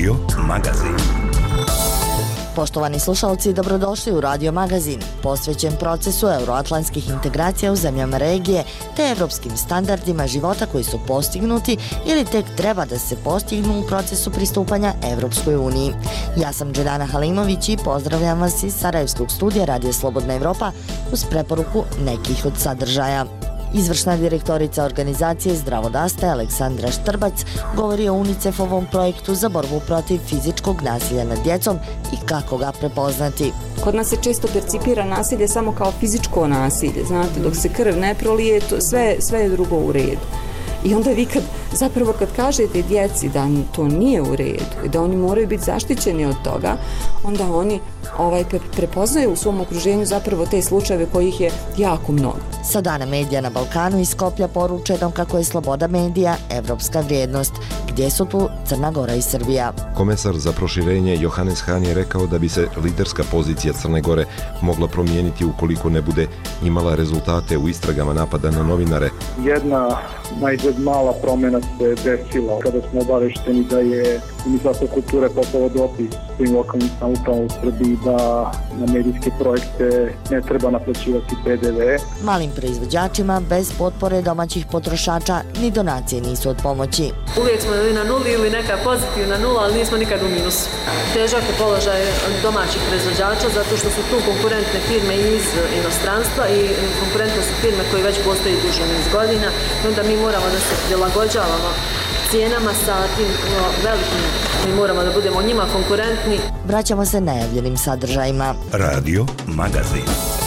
Radio Magazin. Poštovani slušalci, dobrodošli u Radio Magazin, posvećen procesu euroatlantskih integracija u zemljama regije te evropskim standardima života koji su postignuti ili tek treba da se postignu u procesu pristupanja Evropskoj uniji. Ja sam Džedana Halimović i pozdravljam vas iz Sarajevskog studija Radija Slobodna Evropa uz preporuku nekih od sadržaja. Izvršna direktorica organizacije Zdravo daste Aleksandra Štrbac govori o UNICEF-ovom projektu za borbu protiv fizičkog nasilja nad djecom i kako ga prepoznati. Kod nas se često percipira nasilje samo kao fizičko nasilje, znate, dok se krv ne prolije, sve je drugo u redu. I onda vi kad kažete djeci da to nije u redu i da oni moraju biti zaštićeni od toga, onda oni prepoznaju u svom okruženju zapravo te slučajeve kojih je jako mnogo. Sa Dana medija na Balkanu iz Skoplja poručeno kako je sloboda medija evropska vrijednost. Gdje su tu Crna Gora i Srbija? Komesar za proširenje Johannes Hahn je rekao da bi se liderska pozicija Crne Gore mogla promijeniti ukoliko ne bude imala rezultate u istragama napada na novinare. Jedna najzad mala promjena se desila kada smo obavešteni da je Ministarstvo kulture poslalo dopis svim lokalnim samoupravama u Srbiji da na medijske projekte ne treba naplaćivati PDV. Malim proizvođačima bez potpore domaćih potrošača ni donacije nisu od pomoći. Uvijek smo ili na nuli ili neka pozitivna nula, ali nismo nikad u minusu. Težak je položaj domaćih proizvođača zato što su tu konkurentne firme iz inostranstva i konkurentne su firme koje već postoji duže niz godina. Onda mi moramo da se prilagođavamo cijenama sa tim velikim. Mi moramo da budemo njima konkurentni. Vraćamo se najavljenim sadržajima. Radio Magazin.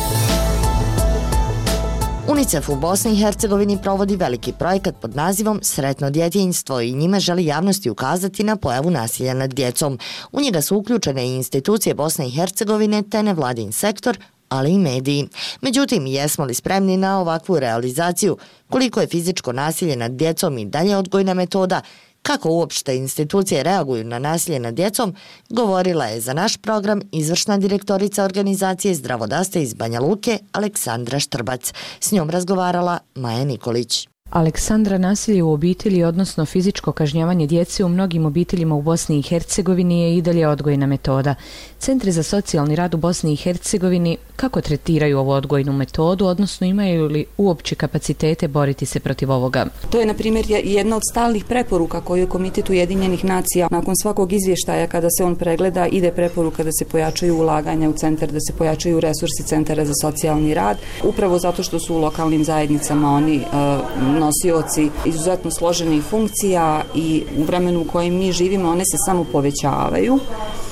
UNICEF u Bosni i Hercegovini provodi veliki projekat pod nazivom Sretno djetinjstvo i njime želi javnosti ukazati na pojavu nasilja nad djecom. U njega su uključene i institucije Bosne i Hercegovine te nevladin sektor, ali i mediji. Međutim, jesmo li spremni na ovakvu realizaciju? Koliko je fizičko nasilje nad djecom i dalje odgojna metoda? Kako uopšte institucije reaguju na nasilje nad djecom, govorila je za naš program izvršna direktorica organizacije Zdravo daste iz Banja Luke Aleksandra Štrbac. S njom razgovarala Maja Nikolić. Aleksandra, nasilje u obitelji, odnosno fizičko kažnjavanje djece u mnogim obiteljima u Bosni i Hercegovini je i dalje odgojna metoda. Centri za socijalni rad u Bosni i Hercegovini kako tretiraju ovu odgojnu metodu, odnosno imaju li uopće kapacitete boriti se protiv ovoga? To je, na primjer, jedna od stalnih preporuka koju je Komitet Ujedinjenih nacija nakon svakog izvještaja kada se on pregleda ide preporuka da se pojačaju ulaganja u centar, da se pojačaju resursi centara za socijalni rad, upravo zato što su u lokalnim zajednicama oni nosioci izuzetno složenih funkcija i u vremenu u kojem mi živimo one se samo povećavaju,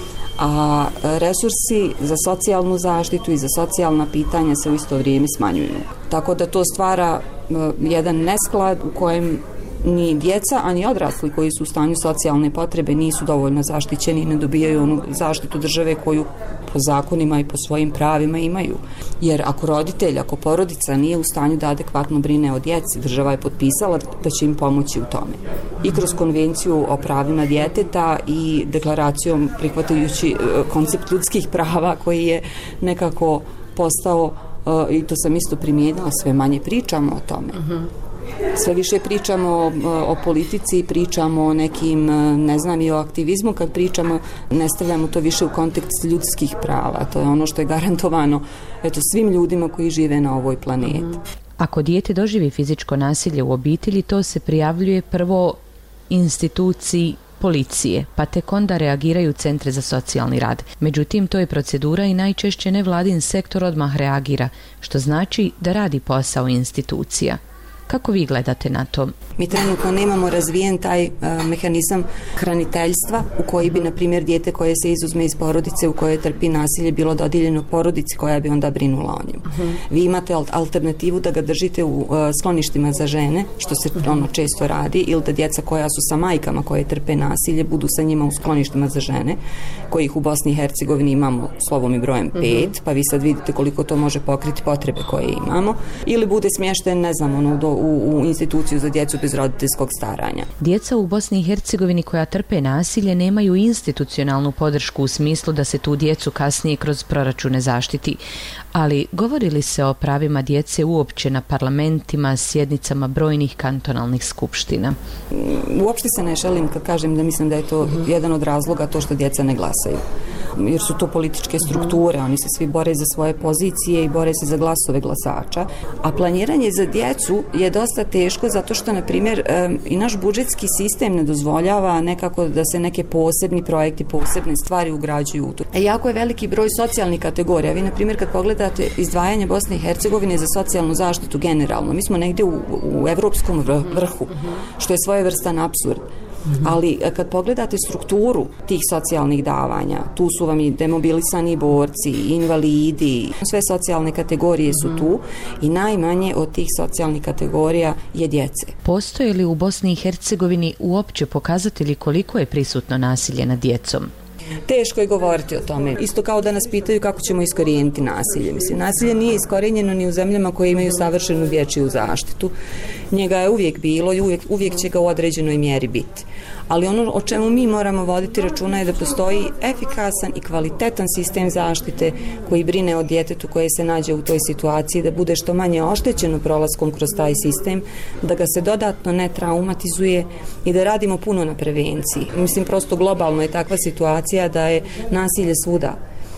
a resursi za socijalnu zaštitu i za socijalna pitanja se u isto vrijeme smanjuju. Tako da to stvara jedan nesklad u kojem ni djeca, a ni odrasli koji su u stanju socijalne potrebe nisu dovoljno zaštićeni i ne dobijaju onu zaštitu države koju po zakonima i po svojim pravima imaju. Jer ako porodica nije u stanju da adekvatno brine o djeci, država je potpisala da će im pomoći u tome. I kroz konvenciju o pravima djeteta i deklaracijom prihvatajući koncept ljudskih prava koji je nekako postao, i to sam isto primijenila, sve manje pričamo o tome. Sve više pričamo o politici, pričamo o nekim, ne znam, i o aktivizmu. Kad pričamo, ne stavljamo to više u kontekst ljudskih prava. To je ono što je garantovano svim ljudima koji žive na ovoj planeti. Ako dijete doživi fizičko nasilje u obitelji, to se prijavljuje prvo instituciji policije, pa tek onda reagiraju centre za socijalni rad. Međutim, to je procedura i najčešće nevladin sektor odmah reagira, što znači da radi posao institucija. Kako vi gledate na to? Mi trenutno nemamo razvijen taj mehanizam hraniteljstva u koji bi, na primjer, dijete koje se izuzme iz porodice u kojoj trpi nasilje bilo dodijeljeno porodici koja bi onda brinula o njemu. Vi imate alternativu da ga držite u skloništima za žene, što se često radi, ili da djeca koja su sa majkama koje trpe nasilje budu sa njima u skloništima za žene, kojih u Bosni i Hercegovini imamo slovom i brojem 5, pa vi sad vidite koliko to može pokriti potrebe koje imamo. Ili bude smješten, ne znam, u instituciju za djecu bez roditeljskog staranja. Djeca u Bosni i Hercegovini koja trpe nasilje nemaju institucionalnu podršku u smislu da se tu djecu kasnije kroz proračune zaštiti. Ali govori li se o pravima djece uopće na parlamentima, sjednicama brojnih kantonalnih skupština? Uopšte se ne šalim kad kažem da mislim da je to jedan od razloga to što djeca ne glasaju. Jer su to političke strukture, oni se svi bore za svoje pozicije i bore se za glasove glasača. A planiranje za djecu je dosta teško zato što, na primjer, i naš budžetski sistem ne dozvoljava nekako da se neke posebni projekti, posebne stvari ugrađuju u to. Jako je veliki broj socijalnih kategorija. Vi, na primjer, kad pogledate izdvajanje Bosne i Hercegovine za socijalnu zaštitu generalno, mi smo negdje u evropskom vrhu, što je svojevrstan apsurd. Ali kad pogledate strukturu tih socijalnih davanja, tu su vam i demobilisani borci, invalidi, sve socijalne kategorije su tu i najmanje od tih socijalnih kategorija je djece. Postoje li u Bosni i Hercegovini uopće pokazatelji koliko je prisutno nasilje nad djecom? Teško je govoriti o tome. Isto kao da nas pitaju kako ćemo iskorijeniti nasilje. Mislim, nasilje nije iskorijenjeno ni u zemljama koje imaju savršenu dječju zaštitu. Njega je uvijek bilo i uvijek će ga u određenoj mjeri biti. Ali ono o čemu mi moramo voditi računa je da postoji efikasan i kvalitetan sistem zaštite koji brine o djetetu koje se nađe u toj situaciji, da bude što manje oštećeno prolaskom kroz taj sistem, da ga se dodatno ne traumatizuje i da radimo puno na prevenciji. Mislim, prosto globalno je takva situacija da je nasilje svuda.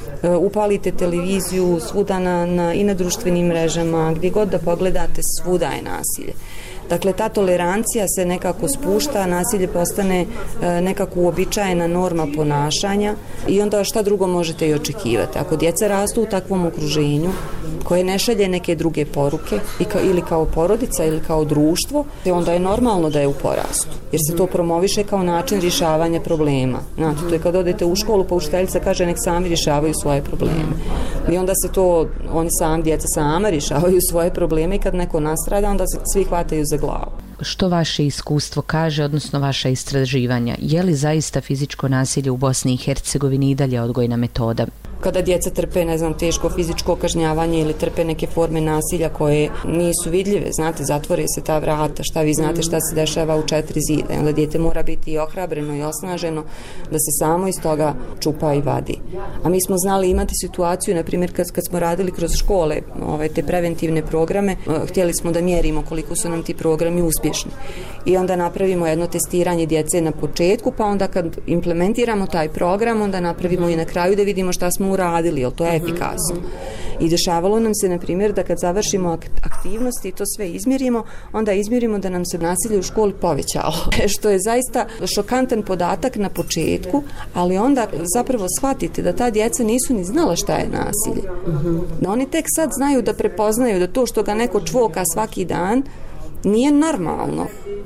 Upalite televiziju, svuda i na društvenim mrežama, gdje god da pogledate, svuda je nasilje. Dakle, ta tolerancija se nekako spušta, nasilje postane nekako uobičajena norma ponašanja i onda šta drugo možete i očekivati. Ako djeca rastu u takvom okruženju koje ne šalje neke druge poruke ili kao porodica ili kao društvo, onda je normalno da je u porastu, jer se to promoviše kao način rješavanja problema. Znate, to je kad odete u školu pa učiteljica kaže nek sami rješavaju svoje probleme. I onda se to, djeca sama rješavaju svoje probleme i kad neko nastrada, onda se svi hvataju za glavu. Što vaše iskustvo kaže, odnosno vaša istraživanja? Je li zaista fizičko nasilje u Bosni i Hercegovini i dalje odgojna metoda? Kada djeca trpe, teško fizičko kažnjavanje ili trpe neke forme nasilja koje nisu vidljive, znate, zatvore se ta vrata, šta vi znate šta se dešava u 4 zida. I onda dijete mora biti i ohrabreno i osnaženo da se samo iz toga čupa i vadi. A mi smo znali imati situaciju, na primjer, kad smo radili kroz škole te preventivne programe, htjeli smo da mjerimo koliko su nam ti programi uspješni. I onda napravimo jedno testiranje djece na početku, pa onda kad implementiramo taj program, onda napravimo i na kraju da vidimo šta smo uradili, jel to je efikasno. I dešavalo nam se, na primjer, da kad završimo aktivnosti i to sve izmjerimo, onda izmjerimo da nam se nasilje u školi povećalo. Što je zaista šokantan podatak na početku, ali onda zapravo shvatite da ta djeca nisu ni znala šta je nasilje. Da oni tek sad znaju da prepoznaju da to što ga neko čvoka svaki dan nije normalno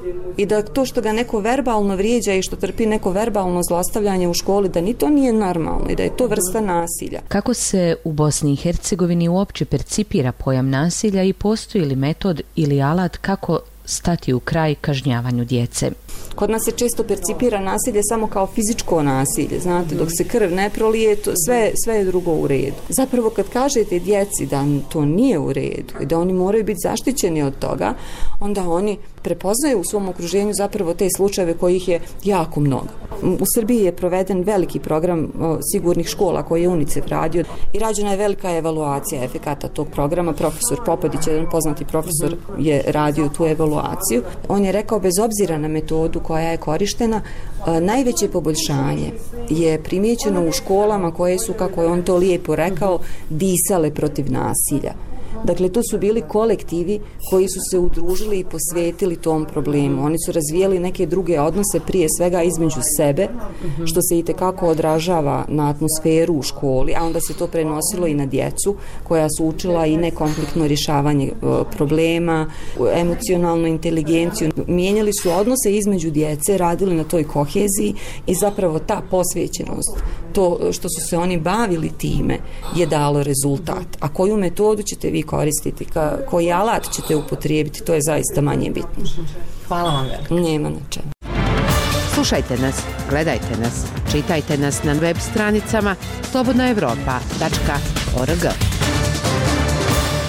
i da to što ga neko verbalno vrijeđa i što trpi neko verbalno zlostavljanje u školi, da ni to nije normalno i da je to vrsta nasilja. Kako se u Bosni i Hercegovini uopće percipira pojam nasilja i postoji li metod ili alat kako stati u kraj kažnjavanju djece? Kod nas se često percipira nasilje samo kao fizičko nasilje, znate, dok se krv ne prolije, sve je drugo u redu. Zapravo kad kažete djeci da to nije u redu i da oni moraju biti zaštićeni od toga, onda oni prepoznaju u svom okruženju zapravo te slučajeve kojih je jako mnogo. U Srbiji je proveden veliki program sigurnih škola koji je UNICEF radio i rađena je velika evaluacija efekata tog programa. Profesor Popadić, jedan poznati profesor, je radio tu evaluaciju. On je rekao, bez obzira na metodu koja je korištena, najveće poboljšanje je primijećeno u školama koje su, kako je on to lijepo rekao, disale protiv nasilja. Dakle, to su bili kolektivi koji su se udružili i posvetili tom problemu. Oni su razvijali neke druge odnose, prije svega između sebe, što se itekako odražava na atmosferu u školi, a onda se to prenosilo i na djecu koja su učila i nekonfliktno rješavanje problema, emocionalnu inteligenciju. Mijenjali su odnose između djece, radili na toj koheziji i zapravo ta posvećenost, to što su se oni bavili time, je dalo rezultat. A koju metodu ćete vi koristiti, koji alat ćete upotrijebiti, to je zaista manje bitno. Hvala vam veliko. Nema na čemu. Slušajte nas, gledajte nas, čitajte nas na web stranicama slobodnaevropa.org.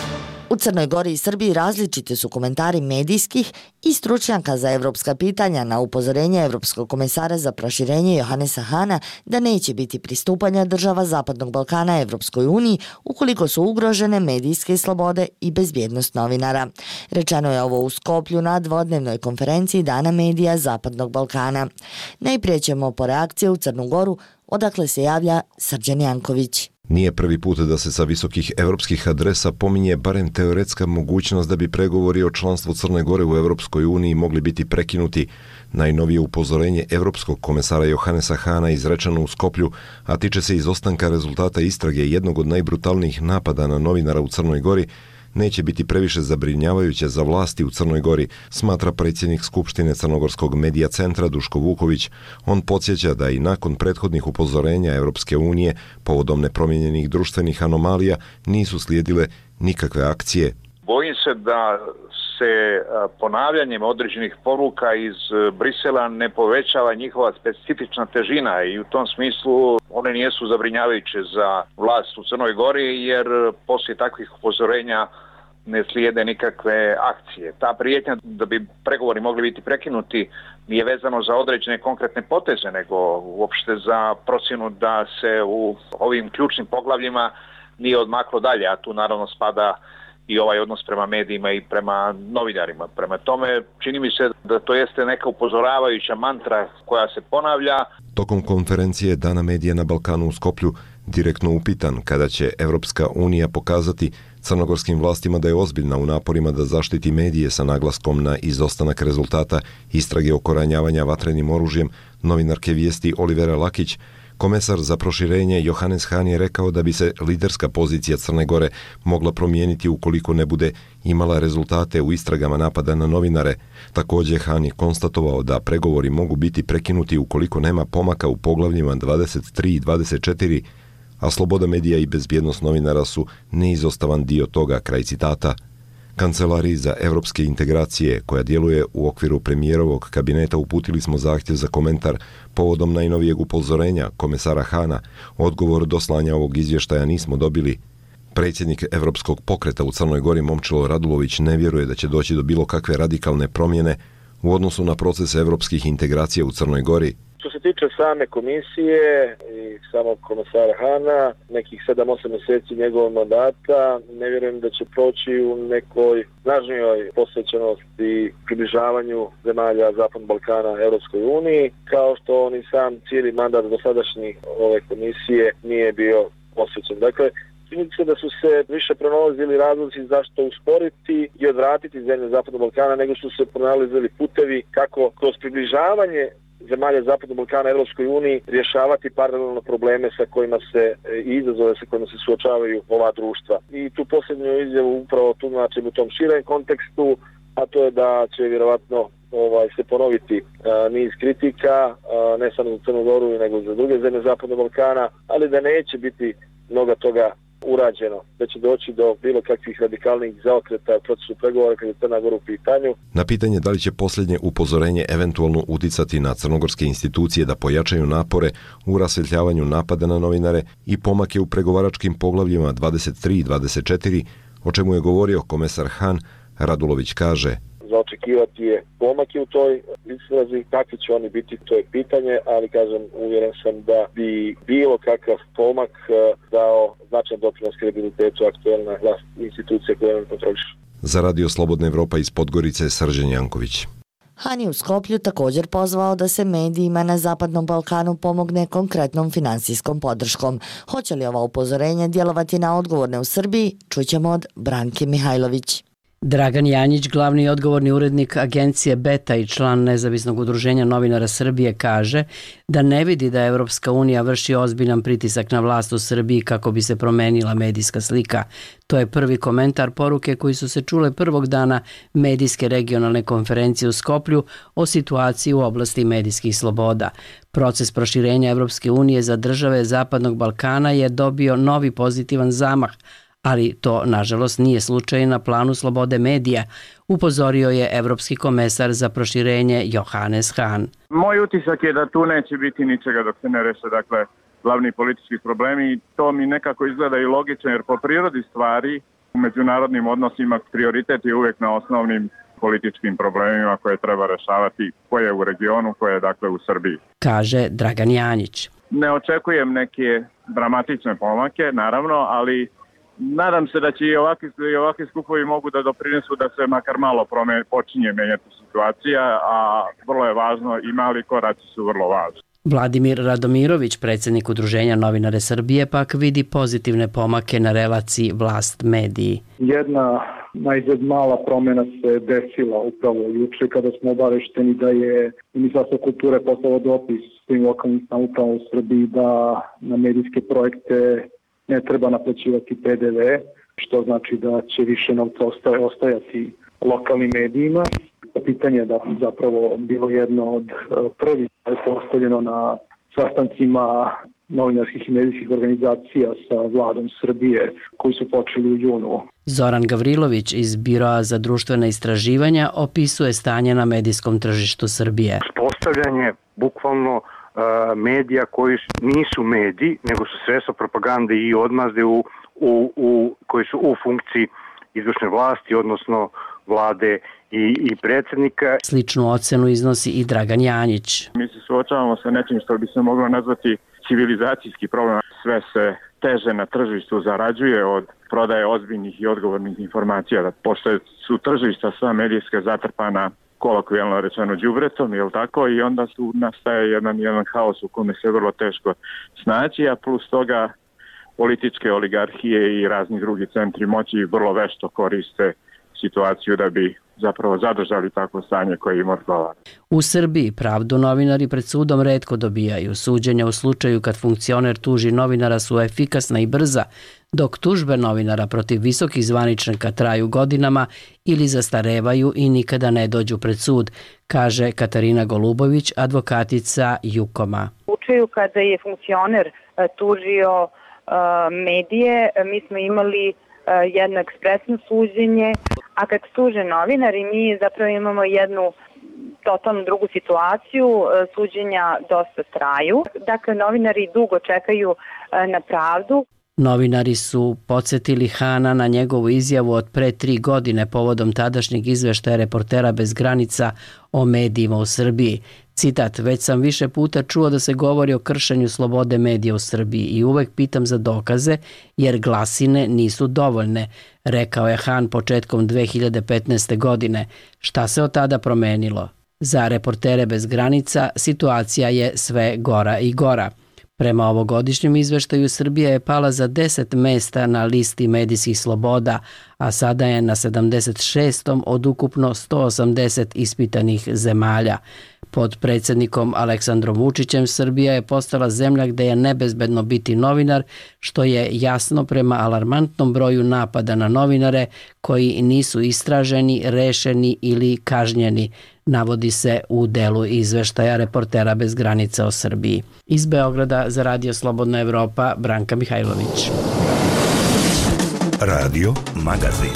U Crnoj Gori i Srbiji različiti su komentari medijskih i stručnjaka za evropska pitanja na upozorenje Evropskog komesara za proširenje Johanesa Hana da neće biti pristupanja država Zapadnog Balkana Evropskoj uniji ukoliko su ugrožene medijske slobode i bezbjednost novinara. Rečeno je ovo u Skoplju na dvodnevnoj konferenciji Dana medija Zapadnog Balkana. Najprije ćemo po reakcije u Crnu Goru, odakle se javlja Srđan Janković. Nije prvi put da se sa visokih evropskih adresa pominje barem teoretska mogućnost da bi pregovori o članstvu Crne Gore u Evropskoj uniji mogli biti prekinuti. Najnovije upozorenje Evropskog komesara Johanesa Hana izrečeno u Skoplju, a tiče se izostanka rezultata istrage jednog od najbrutalnijih napada na novinara u Crnoj Gori, neće biti previše zabrinjavajuće za vlasti u Crnoj Gori, smatra predsjednik Skupštine Crnogorskog medija centra Duško Vuković. On podsjeća da i nakon prethodnih upozorenja Evropske unije povodom nepromijenjenih društvenih anomalija nisu slijedile nikakve akcije. Bojim se da se ponavljanjem određenih poruka iz Brisela ne povećava njihova specifična težina i u tom smislu one nisu zabrinjavajuće za vlast u Crnoj Gori jer poslije takvih upozorenja ne slijede nikakve akcije. Ta prijetnja da bi pregovori mogli biti prekinuti nije vezano za određene konkretne poteze, nego uopšte za procjenu da se u ovim ključnim poglavljima nije odmaklo dalje, a tu naravno spada i ovaj odnos prema medijima i prema novinarima. Prema tome, čini mi se da to jeste neka upozoravajuća mantra koja se ponavlja. Tokom konferencije Dana medija na Balkanu u Skoplju direktno upitan kada će Evropska unija pokazati crnogorskim vlastima da je ozbiljna u naporima da zaštiti medije sa naglaskom na izostanak rezultata istrage oko ranjavanja vatrenim oružjem novinarke Vijesti Olivera Lakić, komesar za proširenje Johannes Hahn je rekao da bi se liderska pozicija Crne Gore mogla promijeniti ukoliko ne bude imala rezultate u istragama napada na novinare. Također Hahn je konstatovao da pregovori mogu biti prekinuti ukoliko nema pomaka u poglavljima 23 i 24, a sloboda medija i bezbjednost novinara su neizostavan dio toga, kraj citata. Kancelariji za evropske integracije, koja djeluje u okviru premijerovog kabineta, uputili smo zahtjev za komentar povodom najnovijeg upozorenja komesara Hana. Odgovor do slanja ovog izvještaja nismo dobili. Predsjednik Evropskog pokreta u Crnoj Gori Momčilo Radulović ne vjeruje da će doći do bilo kakve radikalne promjene u odnosu na proces evropskih integracija u Crnoj Gori. Što se tiče same komisije i samog komesara Hana, nekih 7-8 mjeseci njegovog mandata, ne vjerujem da će proći u nekoj snažnijoj posvećenosti približavanju zemalja Zapadnog Balkana Europskoj uniji, kao što on i sam cijeli mandat dosadašnji ove komisije nije bio posvećen. Dakle, čini se da su se više pronalazili razlozi zašto usporiti i odvratiti zemlje Zapadnog Balkana, nego su se pronalazili putevi kako kroz približavanje zemalja Zapadnog Balkana Europskoj uniji rješavati paralelno probleme sa kojima se i izazove sa kojima se suočavaju ova društva. I tu posljednju izjavu upravo tumačim u tom širem kontekstu, a to je da će vjerovatno se ponoviti niz kritika, ne samo za Crnu Goru nego za druge zemlje Zapadnog Balkana, ali da neće biti mnogo toga urađeno, da će doći do bilo kakvih radikalnih zaokreta u procesu pregovora kad je Crna Gora u pitanju. Na pitanje da li će posljednje upozorenje eventualno uticati na crnogorske institucije da pojačaju napore u rasvjetljavanju napada na novinare i pomake u pregovaračkim poglavljima 23 i 24, o čemu je govorio komesar Hahn, Radulović kaže: za očekivati je pomake u toj istrazi, kakvi će oni biti, to je pitanje, ali kažem, uvjeren sam da bi bilo kakav pomak dao značajan doprinos kredibilitetu aktuelne vlast institucije koje on kontroliše. Za Radio Slobodna Evropa iz Podgorice, Srđan Janković. Han je u Skoplju također pozvao da se medijima na Zapadnom Balkanu pomogne konkretnom finansijskom podrškom. Hoće li ova upozorenja djelovati na odgovorne u Srbiji, čućemo od Branke Mihajlović. Dragan Janjić, glavni odgovorni urednik agencije Beta i član Nezavisnog udruženja novinara Srbije, kaže da ne vidi da Evropska unija vrši ozbiljan pritisak na vlast u Srbiji kako bi se promenila medijska slika. To je prvi komentar poruke koji su se čule prvog dana medijske regionalne konferencije u Skoplju o situaciji u oblasti medijskih sloboda. Proces proširenja Evropske unije za države Zapadnog Balkana je dobio novi pozitivan zamah, ali to, nažalost, nije slučaj na planu slobode medija, upozorio je Evropski komesar za proširenje Johannes Hahn. Moj utisak je da tu neće biti ničega dok se ne reše, glavni politički problemi, i to mi nekako izgleda i logično, jer po prirodi stvari U međunarodnim odnosima prioritet je uvijek na osnovnim političkim problemima koje treba rešavati, koje je u regionu, koje je dakle u Srbiji. Kaže Dragan Janjić. Ne očekujem neke dramatične pomake, naravno, ali nadam se da će i ovakvi skupovi mogu da doprinesu da se makar malo počinje menjati situacija, a vrlo je važno i mali koraci su vrlo važni. Vladimir Radomirović, predsjednik Udruženja novinara Srbije, pak vidi pozitivne pomake na relaciji vlast-mediji. Jedna najzad mala promjena se desila upravo juče kada smo obavešteni da je Ministarstvo kulture poslalo dopis svim lokalnim samoupravama u Srbiji da na medijske projekte ne treba naplaćivati PDV, što znači da će više novca ostajati lokalnim medijima. Pitanje je da zapravo bilo jedno od prvih postavljeno na sastancima novinarskih i medijskih organizacija sa vladom Srbije koji su počeli u junu. Zoran Gavrilović iz Biroa za društvena istraživanja opisuje stanje na medijskom tržištu Srbije. Postavljanje bukvalno medija koji nisu mediji, nego su sredstva propagande i odmazde koji su u funkciji izvršne vlasti, odnosno vlade i predsjednika. Sličnu ocenu iznosi i Dragan Janjić. Mi se suočavamo sa nečim što bi se moglo nazvati civilizacijski problem. Sve se teže na tržištu zarađuje od prodaje ozbiljnih i odgovornih informacija. Pošto su tržišta sva medijska zatrpana kolokvijalno rečeno đubretom, jel tako? I onda nastaje jedan haos u kome se vrlo teško snaći, a plus toga političke oligarhije i razni drugi centri moći vrlo vešto koriste situaciju da bi zapravo zadržali takvo stanje koje im odgovara. U Srbiji pravdu novinari pred sudom retko dobijaju. Suđenja u slučaju kad funkcioner tuži novinara su efikasna i brza, dok tužbe novinara protiv visokih zvaničnika traju godinama ili zastarevaju i nikada ne dođu pred sud, kaže Katarina Golubović, advokatica Jukoma. U slučaju kada je funkcioner tužio medije, mi smo imali jedno ekspresno suđenje, a kad tuže novinari mi zapravo imamo jednu totalno drugu situaciju, suđenja dosta traju. Dakle, novinari dugo čekaju na pravdu. Novinari su podsjetili Hana na njegovu izjavu od pre 3 godine povodom tadašnjeg izveštaja Reportera bez granica o medijima u Srbiji. Citat, već sam više puta čuo da se govori o kršenju slobode medija u Srbiji i uvek pitam za dokaze jer glasine nisu dovoljne, rekao je Han početkom 2015. godine. Šta se od tada promenilo? Za Reportere bez granica situacija je sve gora i gora. Prema ovogodišnjem izveštaju Srbija je pala za 10 mesta na listi medijskih sloboda, a sada je na 76. od ukupno 180 ispitanih zemalja. Pod predsjednikom Aleksandrom Vučićem Srbija je postala zemlja gde je nebezbedno biti novinar, što je jasno prema alarmantnom broju napada na novinare koji nisu istraženi, rešeni ili kažnjeni, navodi se u delu izveštaja Reportera bez granica o Srbiji. Iz Beograda za Radio Slobodna Evropa, Branka Mihajlović. Radio Magazin.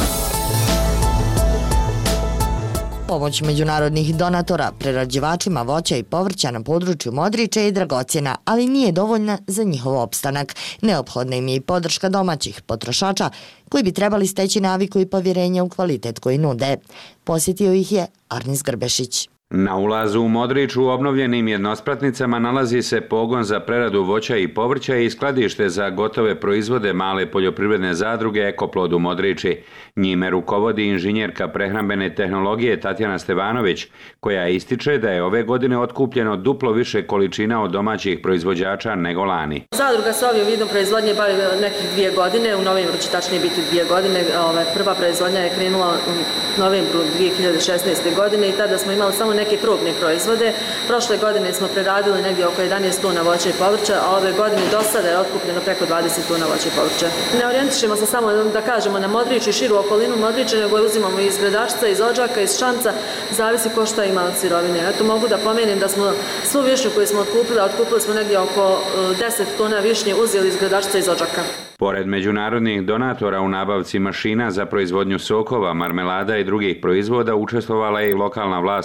Pomoć međunarodnih donatora prerađivačima voća i povrća na području Modriča je dragocjena, ali nije dovoljna za njihov opstanak. Neophodna im je i podrška domaćih potrošača koji bi trebali steći naviku i povjerenje u kvalitet koji nude. Posjetio ih je Arnis Grbešić. Na ulazu u Modrič u obnovljenim jednospratnicama nalazi se pogon za preradu voća i povrća i skladište za gotove proizvode male poljoprivredne zadruge Ekoplod u Modriči. Njime rukovodi inženjerka prehrambene tehnologije Tatjana Stevanović, koja ističe da je ove godine otkupljeno duplo više količina od domaćih proizvođača nego lani. Zadruga se ovim vidom proizvodnje bavi nekih 2 godine, u novembru će tačnije biti 2 godine. Prva proizvodnja je krenula u novembru 2016. godine i tada smo imali samo neke probne proizvode. Prošle godine smo preradili negdje oko 11 tona voća i povrća, a ove godine do sada je otkupljeno preko 20 tona voća i povrća. Ne orijentišemo se samo da kažemo na Modrič i širu okolinu Modriča, nego je uzimamo iz Gradačca, iz Odžaka, iz Šamca, zavisi ko šta ima od sirovine. Eto, mogu da pomenem da smo svu višnju koju smo otkupili smo negdje oko 10 tona višnje uzeli iz Gradačca i iz Odžaka. Pored međunarodnih donatora u nabavci mašina za proizvodnju sokova, marmelada i drugih proizvoda učestvovala je i lokalna vlast u Modriču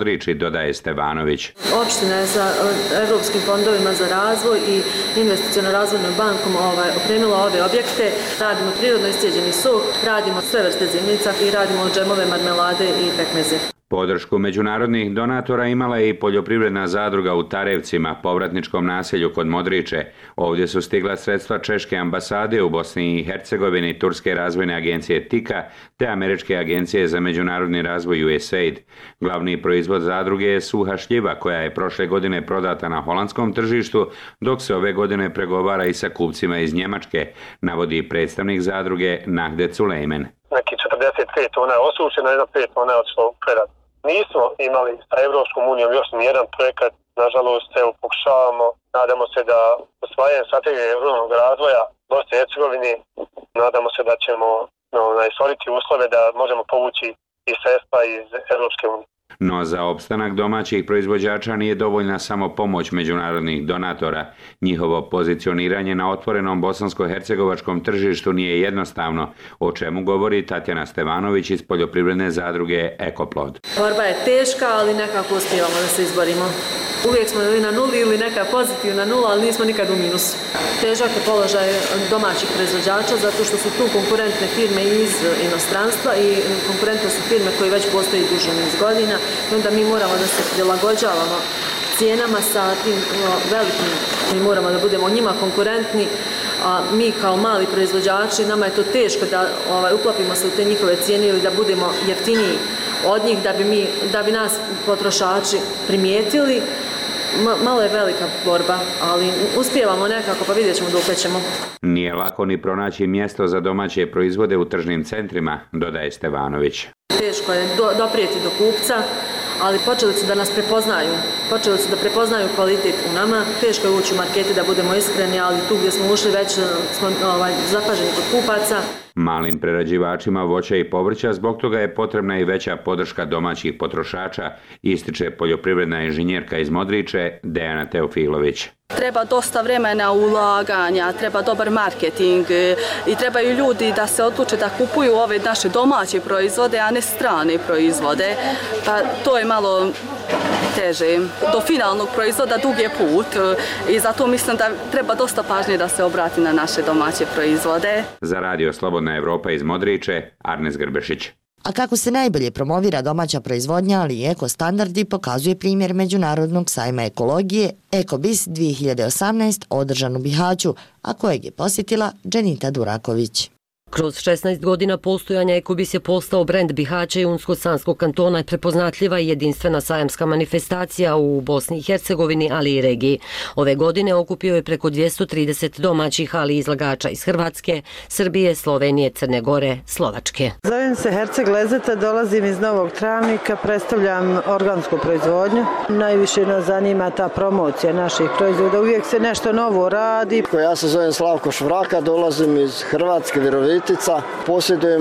Modriči, dodaje Stevanović. Opština je sa Evropskim fondovima za razvoj i Investiciono razvojnom bankom opremila ove objekte. Radimo prirodno iscijeđeni sok, radimo sve vrste zimnica i radimo džemove, marmelade i pekmeze. Podršku međunarodnih donatora imala je i poljoprivredna zadruga u Tarevcima, povratničkom naselju kod Modriče. Ovdje su stigla sredstva Češke ambasade u Bosni i Hercegovini, Turske razvojne agencije TIKA te Američke agencije za međunarodni razvoj USAID. Glavni proizvod zadruge je suha šljiva koja je prošle godine prodata na holandskom tržištu, dok se ove godine pregovara i sa kupcima iz Njemačke, navodi predstavnik zadruge Nahde Culejmen. Neki 45 tona je osušeno, 5 tona je odšlo u preradu. Nismo imali sa Evropskom unijom još nijedan projekat, nažalost, evo pokušavamo, nadamo se da usvajanjem strategije ruralnog razvoja Bosne i Hercegovine, nadamo se da ćemo stvoriti uslove da možemo povući i sredstva iz Evropske unije. No za opstanak domaćih proizvođača nije dovoljna samo pomoć međunarodnih donatora. Njihovo pozicioniranje na otvorenom bosansko-hercegovačkom tržištu nije jednostavno, o čemu govori Tatjana Stevanović iz poljoprivredne zadruge Ekoplod. Borba je teška, ali nekako uspijevamo da se izborimo. Uvijek smo ili na nuli ili neka pozitivna nula, ali nismo nikad u minusu. Težak je položaj domaćih proizvođača zato što su tu konkurentne firme iz inostranstva i konkurentne su firme koje već postoji duži niz godina i onda mi moramo da se prilagođavamo cijenama sa tim velikim. Mi moramo da budemo njima konkurentni, a mi kao mali proizvođači, nama je to teško da uklopimo se u te njihove cijene ili da budemo jeftiniji od njih da bi nas potrošači primijetili. Malo je velika borba, ali uspijevamo nekako, pa vidjet ćemo dok ćemo. Nije lako ni pronaći mjesto za domaće proizvode u tržnim centrima, dodaje Stevanović. Teško je doprijeti do kupca, ali počeli su da nas prepoznaju. Počeli su da prepoznaju kvalitet u nama. Teško je ući u markete, da budemo iskreni, ali tu gdje smo ušli već smo zapaženi kod kupaca. Malim prerađivačima voća i povrća zbog toga je potrebna i veća podrška domaćih potrošača, ističe poljoprivredna inženjerka iz Modriče Dejana Teofilović. Treba dosta vremena ulaganja, treba dobar marketing i trebaju ljudi da se odluče da kupuju ove naše domaće proizvode, a ne strane proizvode. Pa to je malo teže. Do finalnog proizvoda dug je put i zato mislim da treba dosta pažnje da se obrati na naše domaće proizvode. Za Radio Slobodna Evropa iz Modriče, Arnes Grbešić. A kako se najbolje promovira domaća proizvodnja, ali i ekostandardi, pokazuje primjer Međunarodnog sajma ekologije EkoBis 2018 održan u Bihaću, a kojeg je posjetila Dženita Duraković. Kroz 16 godina postojanja EkoBis je postao brend Bihaća i Unsko-Sanskog kantona i prepoznatljiva i jedinstvena sajamska manifestacija u Bosni i Hercegovini, ali i regiji. Ove godine okupio je preko 230 domaćih, ali i izlagača iz Hrvatske, Srbije, Slovenije, Crne Gore, Slovačke. Zovem se Herceg Lezeta, dolazim iz Novog Travnika, predstavljam organsku proizvodnju. Najviše nas zanima ta promocija naših proizvoda, uvijek se nešto novo radi. Ja se zovem Slavko Švraka, dolazim iz Hrvatske, Virovitica. Posjedujem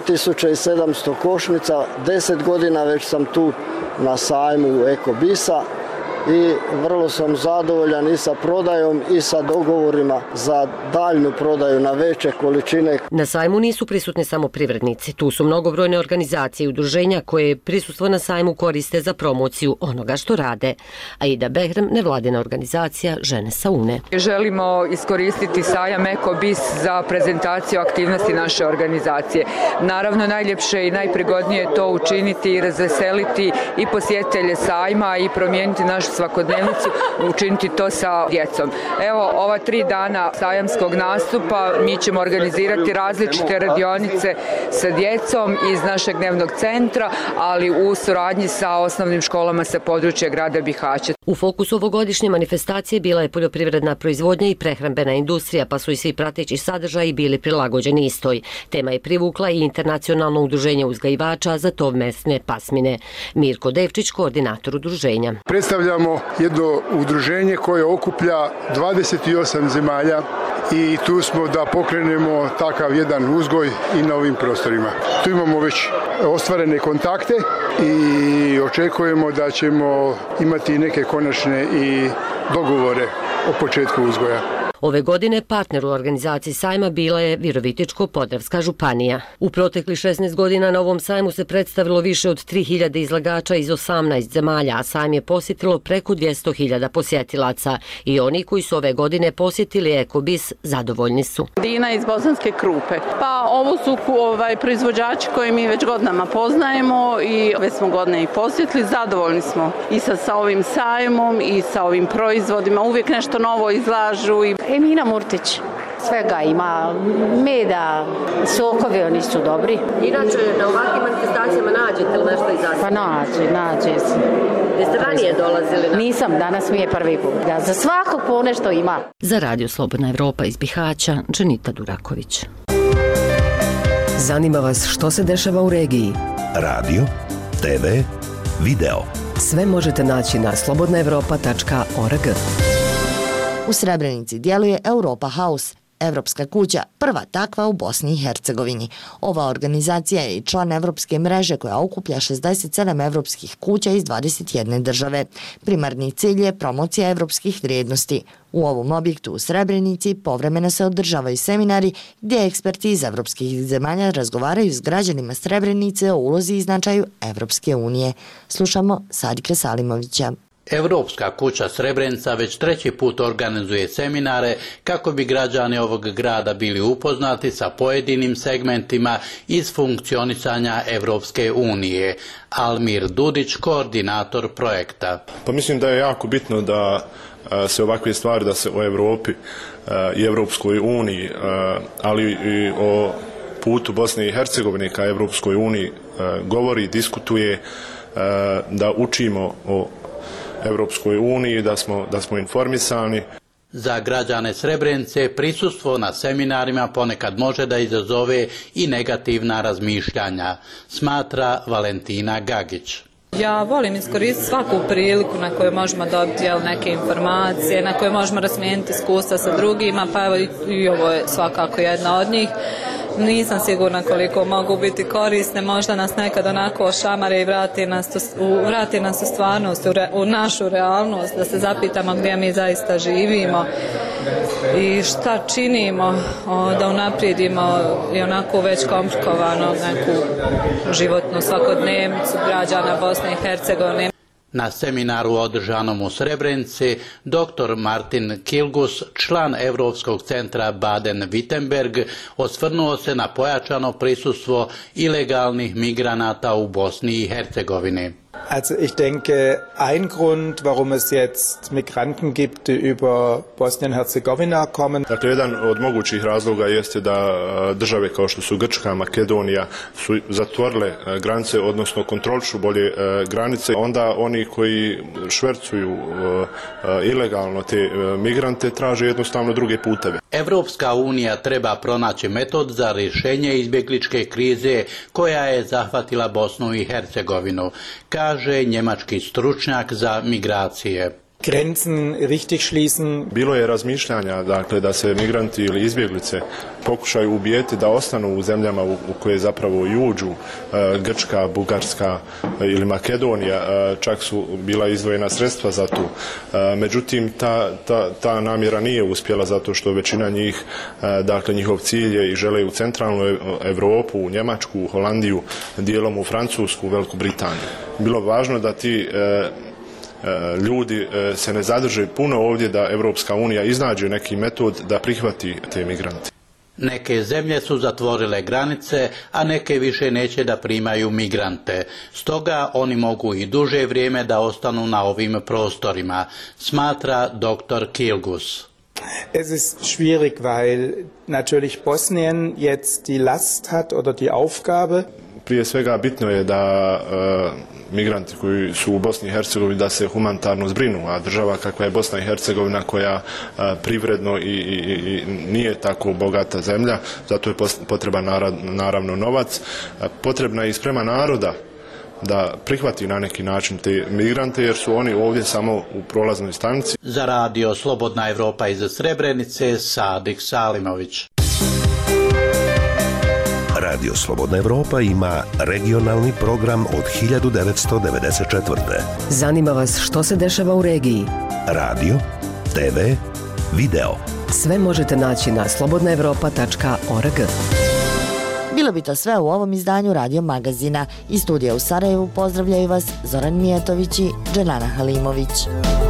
2700 košnica, 10 godina već sam tu na sajmu EkoBisa i vrlo sam zadovoljan i sa prodajom i sa dogovorima za daljnju prodaju na veće količine. Na sajmu nisu prisutni samo privrednici, tu su mnogobrojne organizacije i udruženja koje prisustvo na sajmu koriste za promociju onoga što rade. Aida Behrem, nevladina organizacija Žene sa Une. Želimo iskoristiti sajam EkoBis za prezentaciju aktivnosti naše organizacije. Naravno, najljepše i najprigodnije je to učiniti i razveseliti i posjetitelje sajma i promijeniti našu svakodnevnicu, učiniti to sa djecom. Evo, ova 3 dana sajamskog nastupa mi ćemo organizirati različite radionice sa djecom iz našeg dnevnog centra, ali u suradnji sa osnovnim školama sa područja grada Bihaća. U fokusu ovogodišnje manifestacije bila je poljoprivredna proizvodnja i prehrambena industrija, pa su i svi prateći sadržaji bili prilagođeni istoj. Tema je privukla i Internacionalno udruženje uzgajivača za tov mesne pasmine. Mirko Devčić, koordinator udruženja. Predstavljamo jedno udruženje koje okuplja 28 zemalja i tu smo da pokrenemo takav jedan uzgoj i na ovim prostorima. Tu imamo već ostvarene kontakte i očekujemo da ćemo imati neke konačne i dogovore o početku uzgoja. Ove godine partner u organizaciji sajma bila je Virovitičko-Podravska županija. U proteklih 16 godina na ovom sajmu se predstavilo više od 3000 izlagača iz 18 zemalja, a sajm je posjetilo preko 200.000 posjetilaca. I oni koji su ove godine posjetili Ekobis zadovoljni su. Dina iz Bosanske Krupe. Pa ovo su proizvođači koje mi već godinama poznajemo i ove smo godine i posjetili. Zadovoljni smo i sa ovim sajmom i sa ovim proizvodima. Uvijek nešto novo izlažu. Emina Murtić. Svega ima, meda, sokovi, oni su dobri. Inače, na ovakvim manifestacijama nađete li nešto iz Azije? Pa nađe se. Jeste ranije dolazili? Nisam, danas mi je prvi put. Za svakog po nešto ima. Za Radio Slobodna Evropa iz Bihaća, Dženita Duraković. Zanima vas što se dešava u regiji? Radio, TV, video. Sve možete naći na slobodnaevropa.org. U Srebrenici djeluje Europa House, Evropska kuća, prva takva u Bosni i Hercegovini. Ova organizacija je i član Evropske mreže koja okuplja 67 evropskih kuća iz 21 države. Primarni cilj je promocija evropskih vrijednosti. U ovom objektu u Srebrenici povremeno se održavaju seminari gdje eksperti iz evropskih zemalja razgovaraju s građanima Srebrenice o ulozi i značaju Evropske unije. Slušamo Sadika Salimovića. Evropska kuća Srebrenica već treći put organizuje seminare kako bi građani ovog grada bili upoznati sa pojedinim segmentima iz funkcionisanja Evropske unije. Almir Dudić, koordinator projekta. Pa mislim da je jako bitno da se ovakve stvari, da se o Evropi i Evropskoj uniji, ali i o putu Bosne i Hercegovine ka Evropskoj uniji govori, diskutuje, da učimo o Evropskoj uniji, da smo informisani. Za građane Srebrenice prisustvo na seminarima ponekad može da izazove i negativna razmišljanja, smatra Valentina Gagić. Ja volim iskoristiti svaku priliku na kojoj možemo dobiti neke informacije, na kojoj možemo razmijeniti iskustva sa drugima, pa evo i ovo je svakako jedna od njih. Nisam sigurna koliko mogu biti korisne, možda nas nekad onako šamare i vrati nas u stvarnost, u našu realnost, da se zapitamo gdje mi zaista živimo i šta činimo da unaprijedimo i onako već komplikovano neku životnu svakodnevnicu građana Bosne i Hercegovine. Na seminaru održanom u Srebrenici, dr. Martin Kilgus, član Evropskog centra Baden-Württemberg, osvrnuo se na pojačano prisustvo ilegalnih migranata u Bosni i Hercegovini. Also ich denke, ein Grund, warum es jetzt Migranten gibt, die über Bosnien-Herzegovina kommen. Dakle, jedan od mogućih razloga jeste da države kao što su Grčka, Makedonija su zatvorile granice, odnosno kontrolišu bolje granice. Onda oni koji švercuju ilegalno te migrante traže jednostavno druge puteve. Evropska unija treba pronaći metod za rješenje izbjegličke krize koja je zahvatila Bosnu i Hercegovinu, kaže njemački stručnjak za migracije. Grenzen richtig schließen. Bilo je razmišljanja, dakle, da se migranti ili izbjeglice pokušaju ubijeti da ostanu u zemljama u koje zapravo i uđu, Grčka, Bugarska ili Makedonija, čak su bila izdvojena sredstva za to. Međutim, ta namjera nije uspjela zato što većina njih, dakle, njihov cilj je i žele u centralnu Europu, u Njemačku, u Holandiju, dijelom u Francusku, u Veliku Britaniju. Bilo važno da ti ljudi se ne zadrže puno ovdje, da Evropska unija iznađe neki metod da prihvati te migrante. Neke zemlje su zatvorile granice, a neke više neće da primaju migrante. Stoga oni mogu i duže vrijeme da ostanu na ovim prostorima, smatra dr. Kilgus. Es ist schwierig, weil natürlich Bosnien jetzt die Last hat oder die Aufgabe. Prije svega bitno je da migranti koji su u Bosni i Hercegovini da se humanitarno zbrinu, a država kakva je Bosna i Hercegovina koja privredno i nije tako bogata zemlja, zato je potreban naravno novac, potrebna je i sprema naroda da prihvati na neki način te migrante, jer su oni ovdje samo u prolaznoj stanici. Za radio Slobodna Evropa iz Srebrenice, Sadik Salimović. Radio Slobodna Evropa ima regionalni program od 1994. Zanima vas što se dešava u regiji? Radio, TV, video. Sve možete naći na slobodnaevropa.org. Bilo bi to sve u ovom izdanju Radio Magazina. Iz studija u Sarajevu pozdravljaju vas Zoran Mijatović i Dženana Halimović.